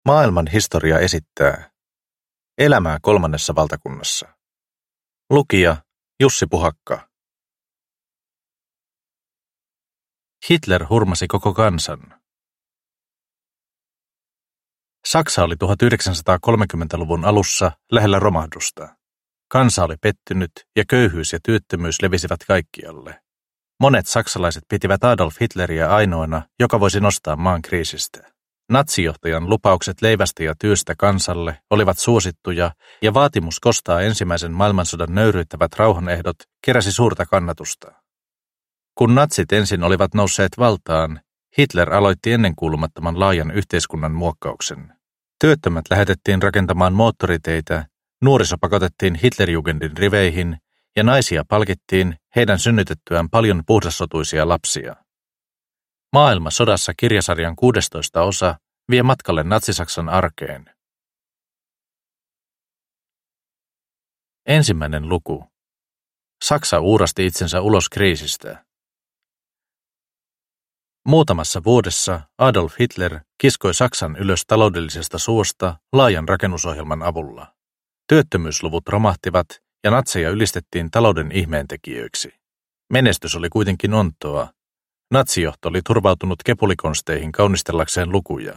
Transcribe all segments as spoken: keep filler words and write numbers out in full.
Maailman historia esittää Elämää kolmannessa valtakunnassa. Lukija Jussi Puhakka. Hitler hurmasi koko kansan. Saksa oli tuhatyhdeksänsataakolmekymmentäluvun alussa lähellä romahdusta. Kansa oli pettynyt ja köyhyys ja työttömyys levisivät kaikkialle. Monet saksalaiset pitivät Adolf Hitleriä ainoana, joka voisi nostaa maan kriisistä. Natsijohtajan lupaukset leivästä ja työstä kansalle olivat suosittuja ja vaatimus kostaa ensimmäisen maailmansodan nöyryyttävät rauhanehdot keräsi suurta kannatusta. Kun natsit ensin olivat nousseet valtaan, Hitler aloitti ennenkuulumattoman laajan yhteiskunnan muokkauksen. Työttömät lähetettiin rakentamaan moottoriteitä, nuoriso pakotettiin Hitlerjugendin riveihin ja naisia palkittiin heidän synnytettyään paljon puhdassotuisia lapsia. Maailma sodassa -kirjasarjan kuudestoista osa vie matkalle Natsi-Saksan arkeen. Ensimmäinen luku. Saksa uurasti itsensä ulos kriisistä. Muutamassa vuodessa Adolf Hitler kiskoi Saksan ylös taloudellisesta suosta laajan rakennusohjelman avulla. Työttömyysluvut romahtivat ja natseja ylistettiin talouden ihmeentekijöiksi. Menestys oli kuitenkin onttoa. Natsijohto oli turvautunut kepulikonsteihin kaunistellakseen lukuja.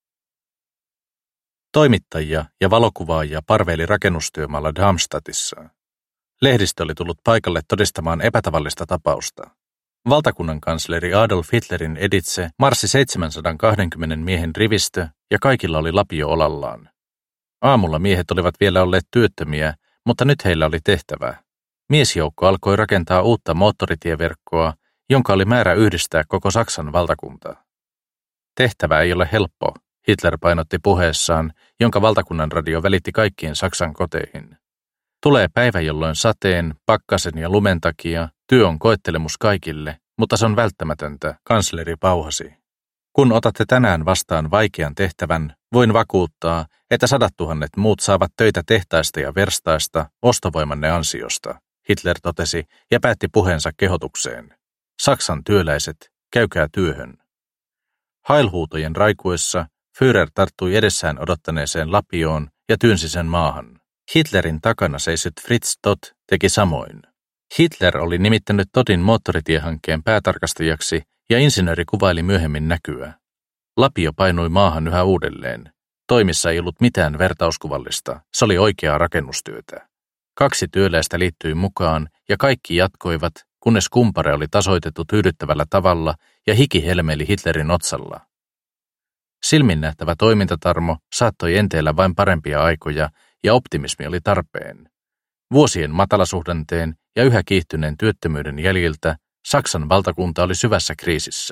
Toimittajia ja valokuvaajia parveili rakennustyömaalla Darmstadtissa. Lehdistö oli tullut paikalle todistamaan epätavallista tapausta. Valtakunnan kansleri Adolf Hitlerin editse marssi seitsemänsataakaksikymmentä miehen rivistö ja kaikilla oli lapio olallaan. Aamulla miehet olivat vielä olleet työttömiä, mutta nyt heillä oli tehtävää. Miesjoukko alkoi rakentaa uutta moottoritieverkkoa, jonka oli määrä yhdistää koko Saksan valtakuntaa. Tehtävä ei ole helppo, Hitler painotti puheessaan, jonka valtakunnan radio välitti kaikkiin Saksan koteihin. Tulee päivä, jolloin sateen, pakkasen ja lumen takia työ on koettelemus kaikille, mutta se on välttämätöntä, kansleri pauhasi. Kun otatte tänään vastaan vaikean tehtävän, voin vakuuttaa, että sadat tuhannet muut saavat töitä tehtaista ja verstaista ostovoimanne ansiosta, Hitler totesi ja päätti puheensa kehotukseen. Saksan työläiset, käykää työhön. Hailhuutojen raikuessa Führer tarttui edessään odottaneeseen lapioon ja tyynsi sen maahan. Hitlerin takana seisyt Fritz Todt teki samoin. Hitler oli nimittänyt Todin moottoritiehankkeen päätarkastajaksi ja insinööri kuvaili myöhemmin näkyä. Lapio painui maahan yhä uudelleen. Toimissa ei ollut mitään vertauskuvallista, se oli oikeaa rakennustyötä. Kaksi työläistä liittyi mukaan ja kaikki jatkoivat, kunnes kumpare oli tasoitettu tyydyttävällä tavalla ja hiki helmeili Hitlerin otsalla. Silminnähtävä toimintatarmo saattoi enteellä vain parempia aikoja ja optimismi oli tarpeen. Vuosien matalasuhdanteen ja yhä kiihtyneen työttömyyden jäljiltä Saksan valtakunta oli syvässä kriisissä.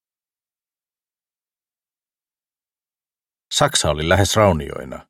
Saksa oli lähes raunioina.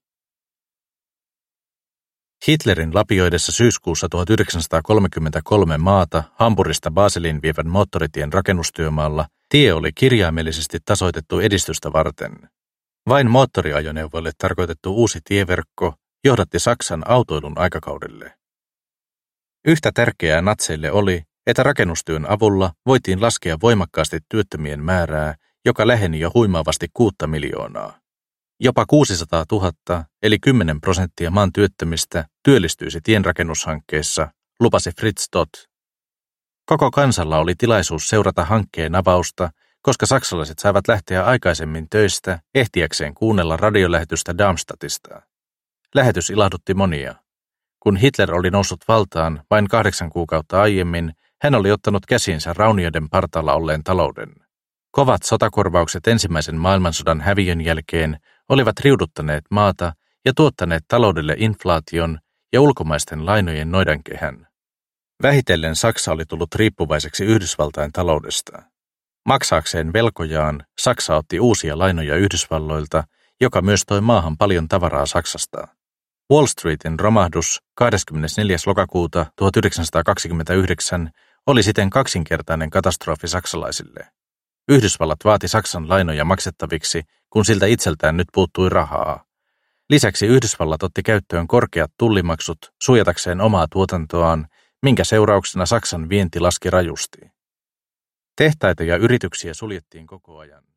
Hitlerin lapioidessa syyskuussa tuhatyhdeksänsataakolmekymmentäkolme maata Hampurista Baselin vievän moottoritien rakennustyömaalla tie oli kirjaimellisesti tasoitettu edistystä varten. Vain moottoriajoneuvoille tarkoitettu uusi tieverkko johdatti Saksan autoilun aikakaudelle. Yhtä tärkeää natseille oli, että rakennustyön avulla voitiin laskea voimakkaasti työttömien määrää, joka läheni jo huimaavasti kuutta miljoonaa. Jopa kuusisataatuhatta, eli kymmenen prosenttia maan työttömistä, työllistyisi tienrakennushankkeessa, lupasi Fritz Todt. Koko kansalla oli tilaisuus seurata hankkeen avausta, koska saksalaiset saivat lähteä aikaisemmin töistä ehtiäkseen kuunnella radiolähetystä Darmstadtista. Lähetys ilahdutti monia. Kun Hitler oli noussut valtaan vain kahdeksan kuukautta aiemmin, hän oli ottanut käsiinsä raunioiden partaalla olleen talouden. Kovat sotakorvaukset ensimmäisen maailmansodan häviön jälkeen olivat riuduttaneet maata ja tuottaneet taloudelle inflaation ja ulkomaisten lainojen noidankehän. Vähitellen Saksa oli tullut riippuvaiseksi Yhdysvaltain taloudesta. Maksaakseen velkojaan Saksa otti uusia lainoja Yhdysvalloilta, joka myös toi maahan paljon tavaraa Saksasta. Wall Streetin romahdus kahdeskymmenesneljäs lokakuuta tuhatyhdeksänsataakaksikymmentäyhdeksän oli siten kaksinkertainen katastrofi saksalaisille. Yhdysvallat vaati Saksan lainoja maksettaviksi, kun siltä itseltään nyt puuttui rahaa. Lisäksi Yhdysvallat otti käyttöön korkeat tullimaksut suojatakseen omaa tuotantoaan, minkä seurauksena Saksan vienti laski rajusti. Tehtaita ja yrityksiä suljettiin koko ajan.